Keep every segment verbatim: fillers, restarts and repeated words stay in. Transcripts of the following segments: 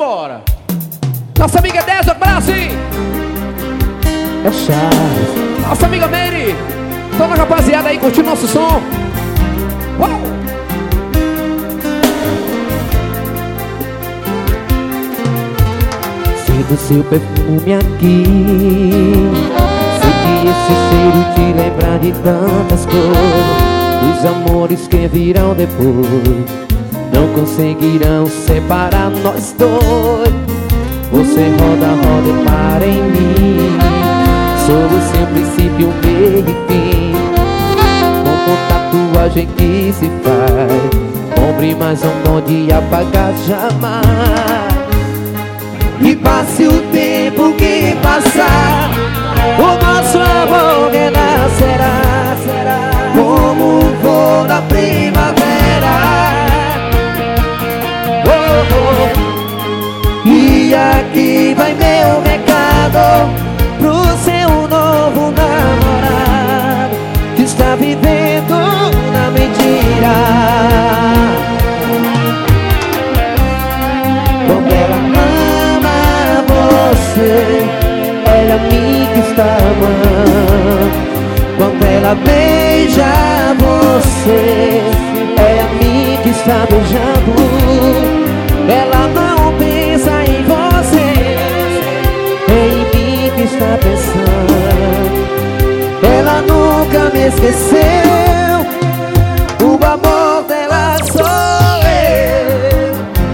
Vambora. Nossa amiga Dez, abraço, hein? É Charles. Nossa amiga Mary. Toda a rapaziada aí curtindo nosso som. Uau! Sinto seu perfume aqui. Sei que esse cheiro te lembra de tantas coisas. Dos amores que virão depois não conseguirão separar nós dois. Você roda, roda e para em mim. Sou o seu princípio, meio e fim. Como tatuagem que se faz, compre, mas não pode apagar jamais. E passe o tempo que passar, o nosso amor renascerá, será como o voo da primavera. Oh, oh. E aqui vai meu recado pro seu novo namorado que está vivendo na mentira. Como ela ama você, ela a mim que está amando. Quando ela beija você, é a mim que está beijando. Ela não pensa em você, é em mim que está pensando. Ela nunca me esqueceu, o amor dela sou eu.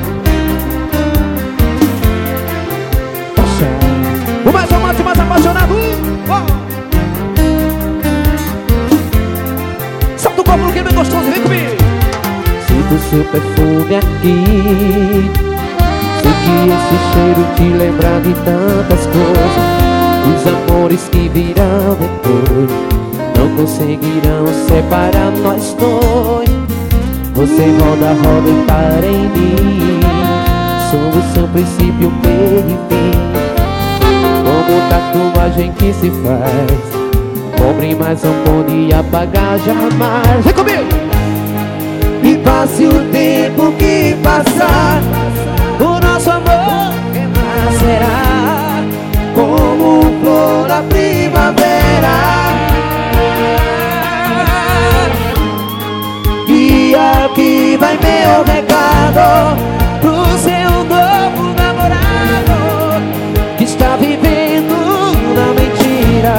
O mais amado e mais apaixonado. Oh. Solta o copo que é bem gostoso, vem comigo. Sinto seu perfume aqui. Sei que esse cheiro te lembra de tantas coisas. Os amores que virão depois não conseguirão separar nós dois. Você roda, roda e para em mim. Sou o seu princípio, meio e fim. Como tatuagem que se faz, cobre, mas não pode apagar jamais. Vem comigo. E passe o tempo que passar, o nosso amor renascerá como o flor da primavera. E aqui vai meu recado pro seu novo namorado que está vivendo na mentira.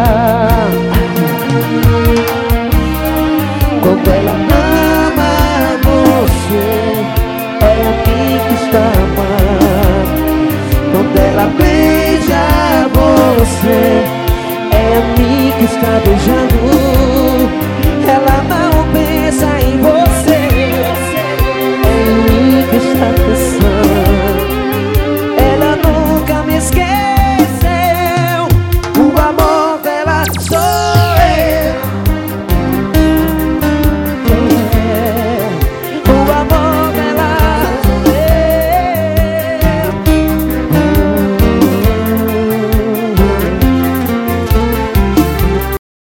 Quando ela ama você, é a mim que está amando. Quando ela beija você, é a mim que está beijando.